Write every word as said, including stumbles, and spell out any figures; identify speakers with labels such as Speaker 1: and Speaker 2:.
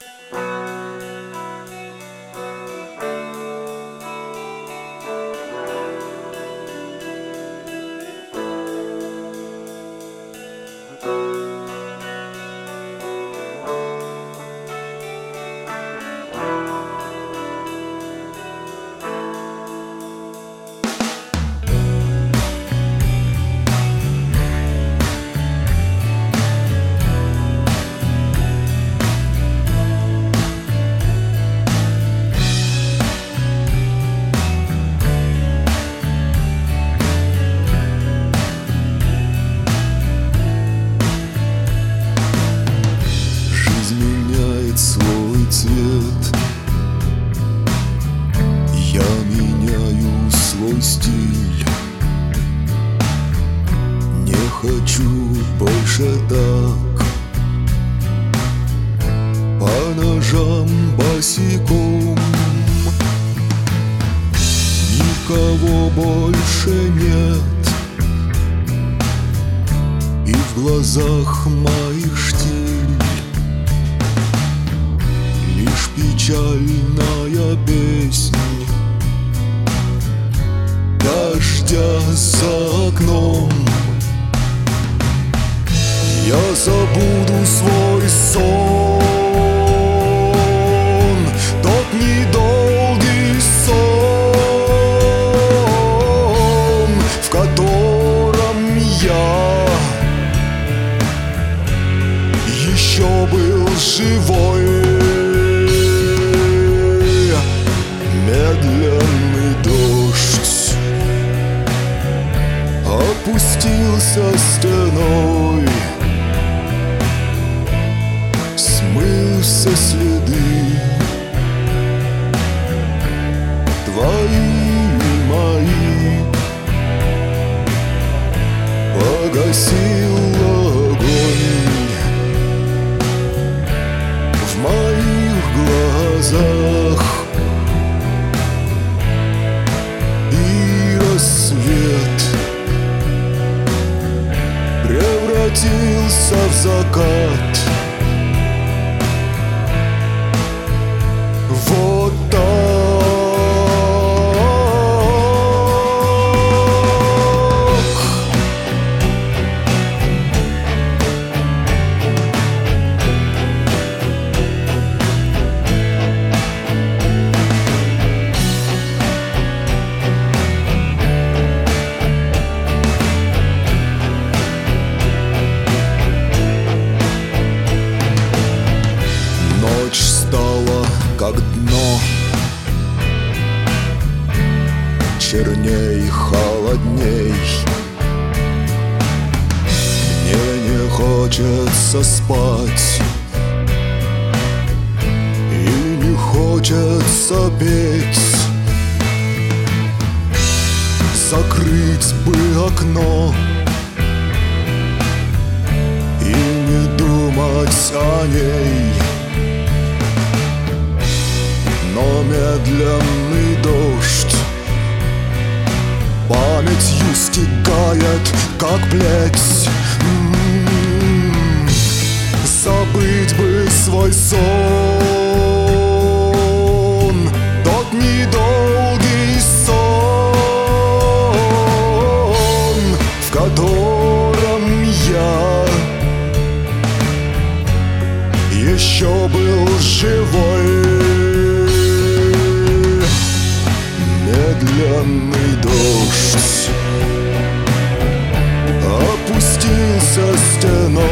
Speaker 1: Свой цвет, я меняю свой стиль. Не хочу больше так по ножам босиком. Никого больше нет, и в глазах моих штиль. Лишь печальная песня дождя за окном. Я забуду свой сон, тот недолгий сон, в котором я еще был живой. Медленный дождь опустился стеной, смыл все следы твои и мои, погасил огонь в моих глазах. Свет превратился в закат. Вот так. Как дно, черней, холодней. Мне не хочется спать, и не хочется петь. Закрыть бы окно и не думать о ней. Но медленный дождь памятью стекает, как плеть. М-м-м. Забыть бы свой сон, тот недолгий сон, в котором я еще был живой. Медленный дождь опустился стеной,